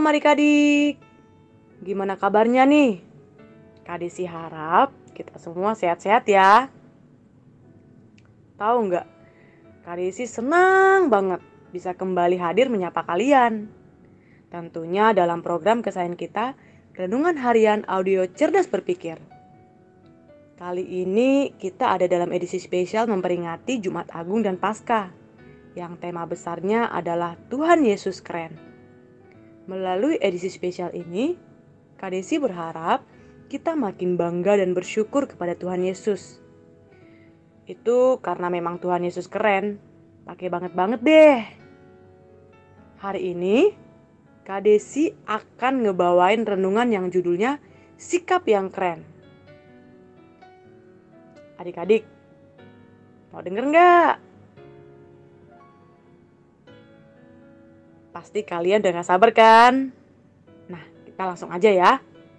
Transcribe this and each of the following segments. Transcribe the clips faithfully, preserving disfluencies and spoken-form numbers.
Shalom adik-adik, gimana kabarnya nih? Kak Desi harap kita semua sehat-sehat ya. Tahu nggak, Kak Desi senang banget bisa kembali hadir menyapa kalian. Tentunya dalam program kesayangan kita, Renungan Harian Audio Cerdas Berpikir. Kali ini kita ada dalam edisi spesial memperingati Jumat Agung dan Paskah, yang tema besarnya adalah Tuhan Yesus Keren. Melalui edisi spesial ini, Kak Desi berharap kita makin bangga dan bersyukur kepada Tuhan Yesus. Itu karena memang Tuhan Yesus keren, pakai banget-banget deh. Hari ini, Kak Desi akan ngebawain renungan yang judulnya Sikap yang Keren. Adik-adik, mau denger nggak? Pasti kalian udah gak sabar kan? Nah, kita langsung aja ya.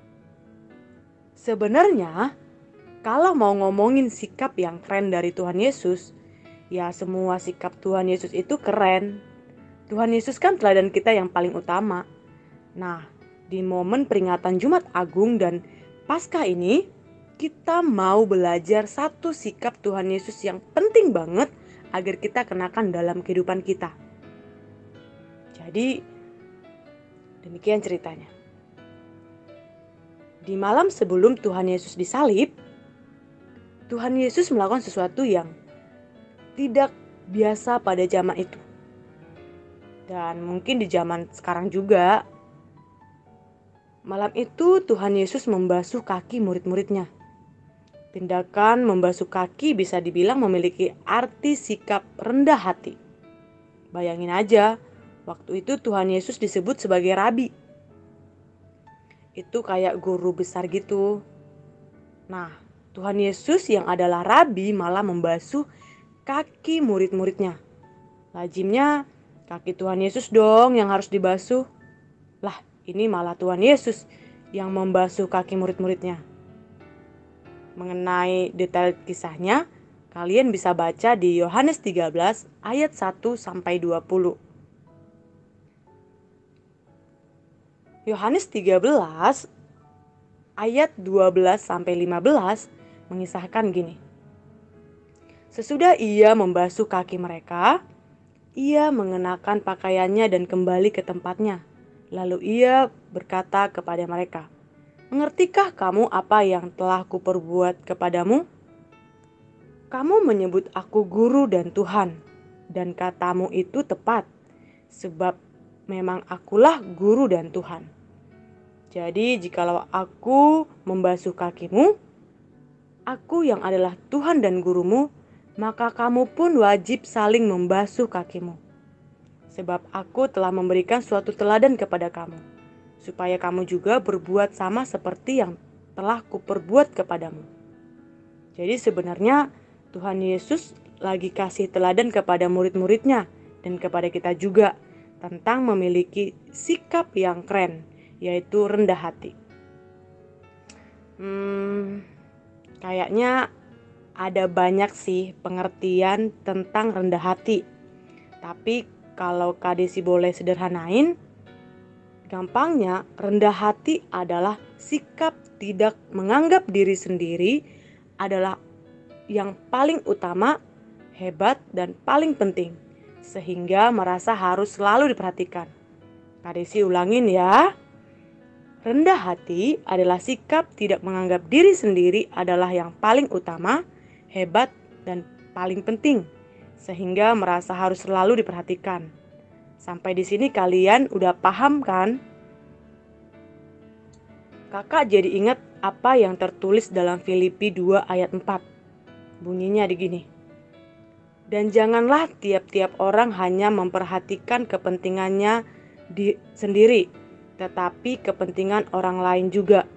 Sebenarnya, kalau mau ngomongin sikap yang keren dari Tuhan Yesus, ya semua sikap Tuhan Yesus itu keren. Tuhan Yesus kan teladan kita yang paling utama. Nah, di momen peringatan Jumat Agung dan Paskah ini, kita mau belajar satu sikap Tuhan Yesus yang penting banget agar kita kenakan dalam kehidupan kita. Jadi, demikian ceritanya. Di malam sebelum Tuhan Yesus disalib, Tuhan Yesus melakukan sesuatu yang tidak biasa pada zaman itu. Dan mungkin di zaman sekarang juga. Malam itu Tuhan Yesus membasuh kaki murid-muridnya. Tindakan membasuh kaki bisa dibilang memiliki arti sikap rendah hati. Bayangin aja, waktu itu Tuhan Yesus disebut sebagai rabi. Itu kayak guru besar gitu. Nah, Tuhan Yesus yang adalah rabi malah membasuh kaki murid-muridnya. Lazimnya kaki Tuhan Yesus dong yang harus dibasuh. Lah, ini malah Tuhan Yesus yang membasuh kaki murid-muridnya. Mengenai detail kisahnya, kalian bisa baca di Yohanes tiga belas ayat satu sampai dua puluh. Yohanes tiga belas ayat dua belas sampai lima belas mengisahkan gini. Sesudah ia membasuh kaki mereka, ia mengenakan pakaiannya dan kembali ke tempatnya. Lalu ia berkata kepada mereka, "Mengertikah kamu apa yang telah kuperbuat kepadamu? Kamu menyebut aku guru dan Tuhan, dan katamu itu tepat, sebab memang akulah guru dan Tuhan. Jadi jikalau aku membasuh kakimu, aku yang adalah Tuhan dan gurumu, maka kamu pun wajib saling membasuh kakimu. Sebab aku telah memberikan suatu teladan kepada kamu, supaya kamu juga berbuat sama seperti yang telah kuperbuat kepadamu." Jadi sebenarnya Tuhan Yesus lagi kasih teladan kepada murid-muridnya dan kepada kita juga tentang memiliki sikap yang keren, yaitu rendah hati. Hmm, kayaknya ada banyak sih pengertian tentang rendah hati. Tapi kalau Kak Desi boleh sederhanain, gampangnya rendah hati adalah sikap tidak menganggap diri sendiri adalah yang paling utama, hebat, dan paling penting, sehingga merasa harus selalu diperhatikan. Kak Desi ulangin ya. Rendah hati adalah sikap tidak menganggap diri sendiri adalah yang paling utama, hebat, dan paling penting, sehingga merasa harus selalu diperhatikan. Sampai di sini kalian udah paham kan? Kakak jadi ingat apa yang tertulis dalam Filipi dua ayat empat. Bunyinya begini. Dan janganlah tiap-tiap orang hanya memperhatikan kepentingannya di sendiri, tetapi kepentingan orang lain juga.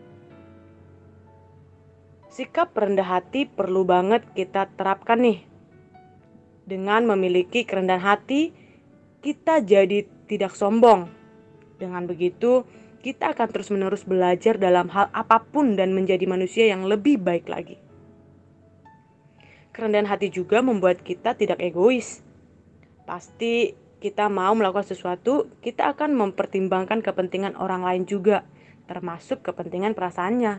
Sikap rendah hati perlu banget kita terapkan nih. Dengan memiliki kerendahan hati, kita jadi tidak sombong. Dengan begitu, kita akan terus-menerus belajar dalam hal apapun dan menjadi manusia yang lebih baik lagi. Kerendahan hati juga membuat kita tidak egois. Pasti kita mau melakukan sesuatu, kita akan mempertimbangkan kepentingan orang lain juga, termasuk kepentingan perasaannya.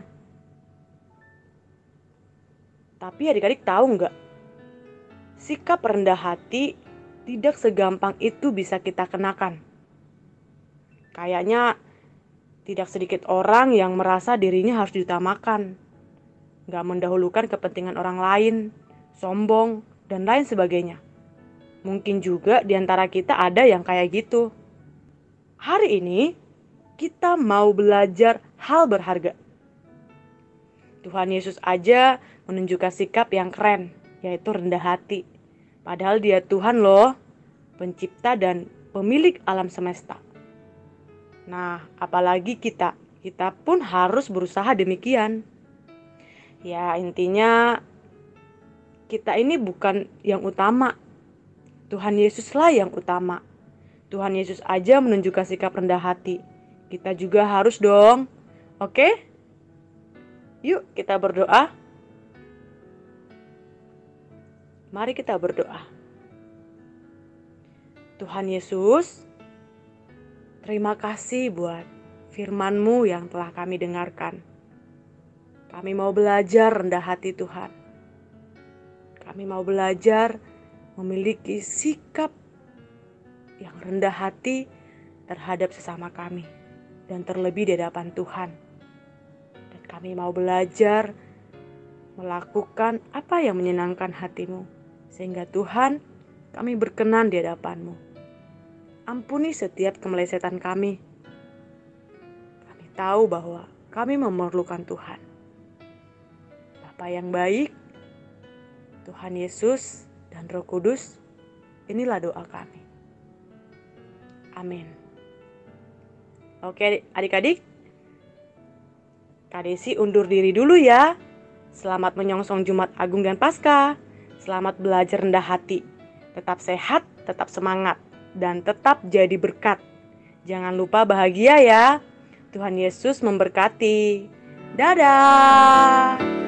Tapi adik-adik tahu nggak? Sikap rendah hati tidak segampang itu bisa kita kenakan. Kayaknya tidak sedikit orang yang merasa dirinya harus diutamakan, nggak mendahulukan kepentingan orang lain, sombong, dan lain sebagainya. Mungkin juga di antara kita ada yang kayak gitu. Hari ini kita mau belajar hal berharga. Tuhan Yesus aja menunjukkan sikap yang keren, yaitu rendah hati. Padahal dia Tuhan loh, pencipta dan pemilik alam semesta. Nah, apalagi kita, kita pun harus berusaha demikian. Ya, intinya kita ini bukan yang utama. Tuhan Yesuslah yang utama. Tuhan Yesus aja menunjukkan sikap rendah hati. Kita juga harus dong. Oke? Yuk kita berdoa. Mari kita berdoa. Tuhan Yesus, terima kasih buat firman-Mu yang telah kami dengarkan. Kami mau belajar rendah hati Tuhan. Kami mau belajar memiliki sikap yang rendah hati terhadap sesama kami. Dan terlebih di hadapan Tuhan. Dan kami mau belajar melakukan apa yang menyenangkan hati-Mu. Sehingga Tuhan, kami berkenan di hadapan-Mu. Ampuni setiap kemelesetan kami. Kami tahu bahwa kami memerlukan Tuhan. Bapa yang baik, Tuhan Yesus dan Roh Kudus, inilah doa kami. Amin. Oke adik-adik, Kak Desi undur diri dulu ya. Selamat menyongsong Jumat Agung dan Paskah. Selamat belajar rendah hati. Tetap sehat, tetap semangat, dan tetap jadi berkat. Jangan lupa bahagia ya. Tuhan Yesus memberkati. Dadah.